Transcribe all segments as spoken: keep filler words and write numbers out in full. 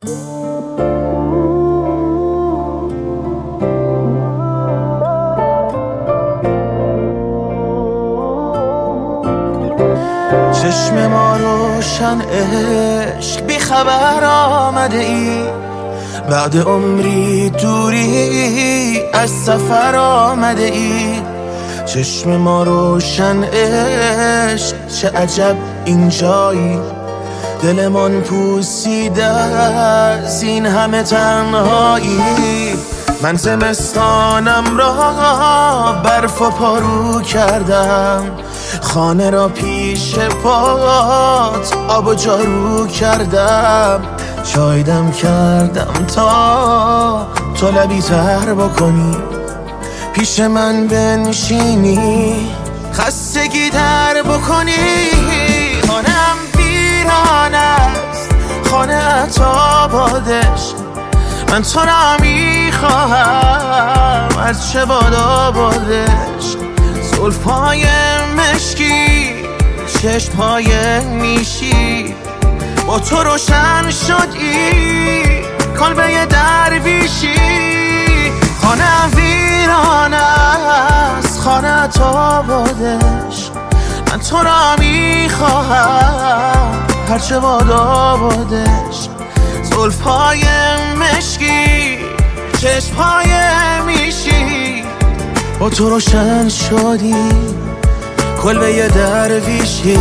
چشم ما روشن عشق بی خبر آمده ای، بعد عمری دوری از سفر آمده ای. چشم ما روشن عشق چه عجب اینجایی، دلمان پوسیده از این همه تنهایی. من زمستانم را برف و پارو کردم، خانه را پیش پات آب و جارو کردم. چایدم کردم تا تو لبی تر بکنی، پیش من بنشینی خستگی تر بکنی. خانم ویران است خانه تا بادش، من تو را میخواهم از چه باد آبادش. زلفای مشکی چشمهای نیشی، با تو روشن شدی کلبه درویشی. خانه ویران است خانه تا بادش، من تو را میخواهم هرچه باد آبادش. زلفای مشکی چشمهای میشی، با تو روشن شدی کلبه درویشی.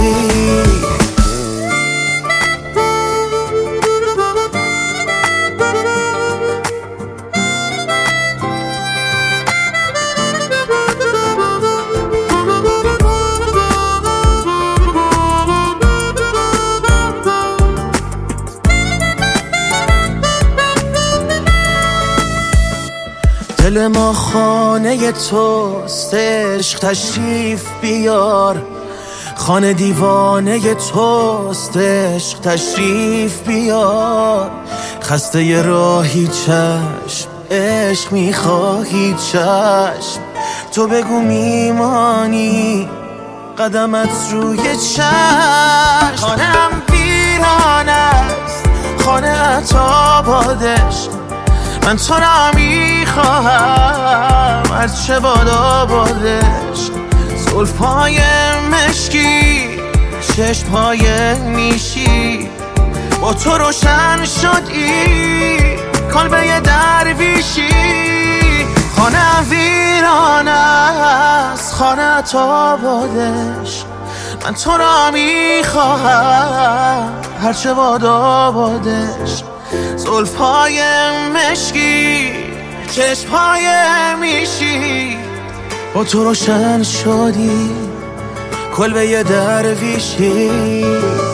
دل ما خانه توست عشق تشریف بیار، خانه دیوانه توست عشق تشریف بیار. خسته ی راهی چشم عشق میخواهی چشم، تو بگو میمانی قدمت روی چشم. خانم ویران است خانه تا بادش، من تو را میخواهم از چه باد آبادش. زلفای مشکی چشمهای نیشی، با تو روشن شدی کلبه درویشی. خانه ویران است خانه تا بادش، من تو را میخواهم هرچه باد آبادش. زلفای مشکی چشمهای میشی، با تو روشن شدی کلبه درویشی.